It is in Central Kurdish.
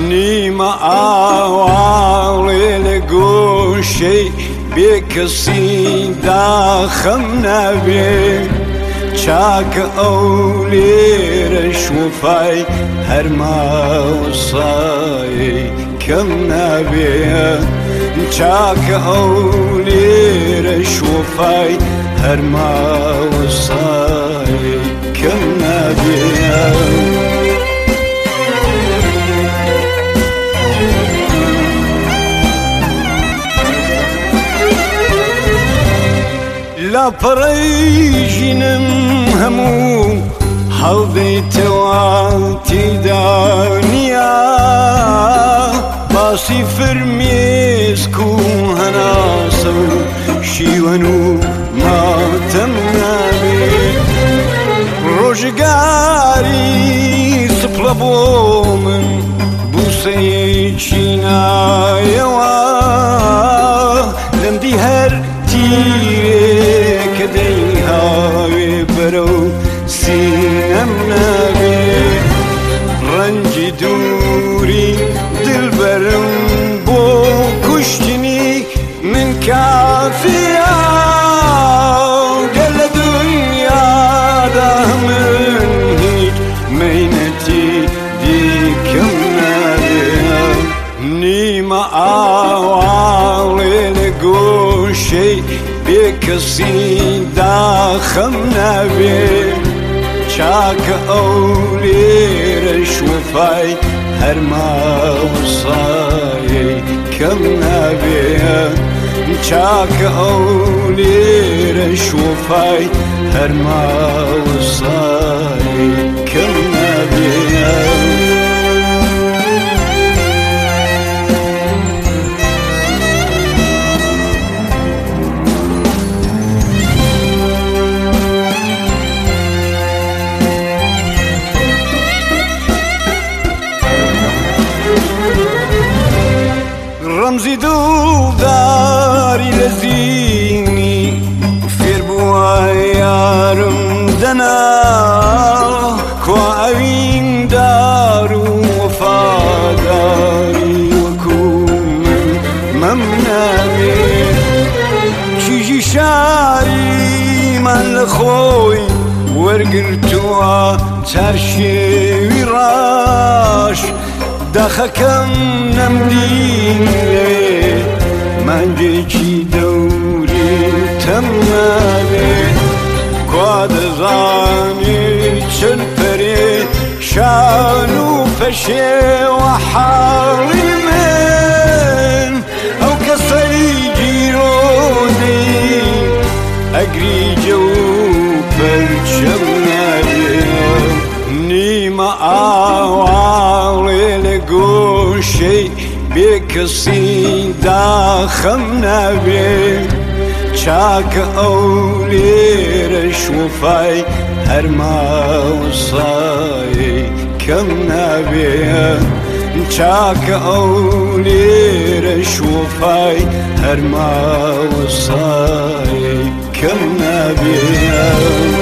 نیمە ئاواڵێ لە گۆشەی بێکەسی داخەم نابێ چاکە ئەو لێرەش وفای هەرماوەسای کەم نابێ چاکە ئەو لێرەش وفای هەرماوەسای کەم نابێ لاپەڕەی ژینم هەموو هەڵدەیتەوە تێدانیا باسی فرمێسک و هەناسە و شیوەن و ماتەم نابێت ڕۆژگاری سپڵە بۆ من بوسەیەکی نایەوە لەمدی هەر تیرێکە دەیهاوێ بەرە و سینەم نابێت ڕەنگی دووری دڵبەرم بۆ کوشتنی من کافیە گەر لە دونیادا من هیچ مەینەتی دیکەم نابێت نیمە ئاواڵێ لە گۆشەی بێکەسی داخەم نابێ چاکە ئەو لێرەش وفای هەرماوەسای کەم نابێ چاکە ئەو لێرەش وفای هەرماوەسای کەم نابێ ڕەمزی دڵداری لە زینی فێر بووە یارم دەنا کوا ئەویندار و وەفاداری وەکو من مەم نابێت کیژی شاریمان لە خۆی وەرگرتووە چارشێوی ڕاش داخەکەم نەمدین لێ مانگێکی دەوری تەم نابێت کوا دەزانێت چەند پەرێشان و پەشێوە حاڵی من ئەو کەسەی گیرۆدەی ئەگریجە و پەرچەم نابێت نیمە ئاواڵێ لە گۆشەی بێکەسی داخەم نابێ چاکە ئەو لێرەش وفای هەرماوەسای کەم نابێ چاکە ئەو لێرەش وفای هەرماوەسای کەم نابێ